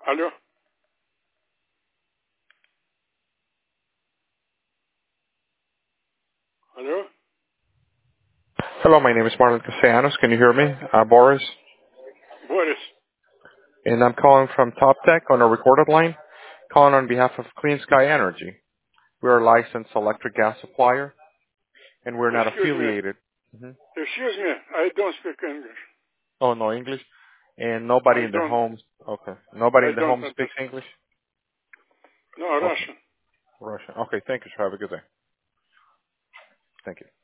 Hello? Hello? Hello, my name is Marlon Castellanos. Can you hear me? Boris. Boris. And I'm calling from Top Tech on a recorded line, calling on behalf of Clean Sky Energy. We're a licensed electric gas supplier, and we're not Excuse me. affiliated. hmm Excuse me. I don't speak English. Oh, no English? And nobody I in the don't. home, okay. Nobody I in the don't home speaks understand. English? No, Okay. Russian. Russian. Okay, thank you, sir. Have a good day. Thank you.